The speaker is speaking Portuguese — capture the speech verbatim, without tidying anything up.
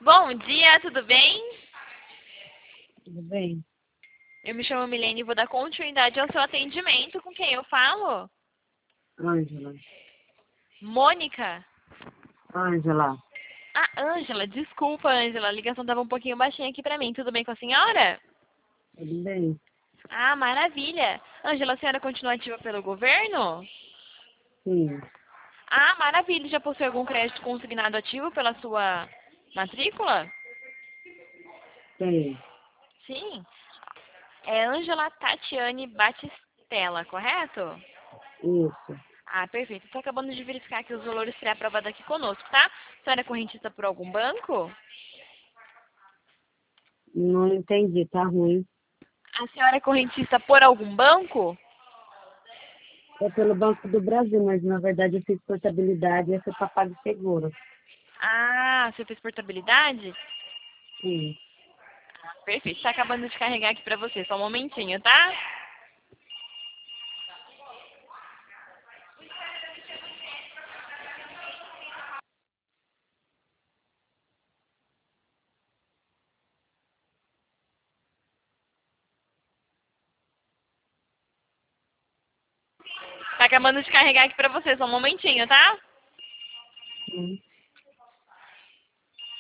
Bom dia, tudo bem? Tudo bem? Eu me chamo Milene e vou dar continuidade ao seu atendimento. Com quem eu falo? Ângela. Mônica? Ângela. Ah, Ângela, desculpa, Ângela. A ligação estava um pouquinho baixinha aqui pra mim. Tudo bem com a senhora? Tudo bem? Ah, maravilha. Ângela, a senhora continua ativa pelo governo? Sim. Ah, maravilha. Já possui algum crédito consignado ativo pela sua matrícula? Tem. Sim. É Ângela Tatiane Batistella, correto? Isso. Ah, perfeito. Estou acabando de verificar que os valores pré-aprovados aqui conosco, tá? A senhora é correntista por algum banco? Não entendi, tá ruim. A senhora é correntista por algum banco? É pelo Banco do Brasil, mas na verdade eu fiz portabilidade e essa é para PagSeguro. Ah, você fez portabilidade? Sim. Perfeito. Está acabando de carregar aqui para você. Só um momentinho, tá? Tá acabando de carregar aqui para você. Só um momentinho, tá? Sim.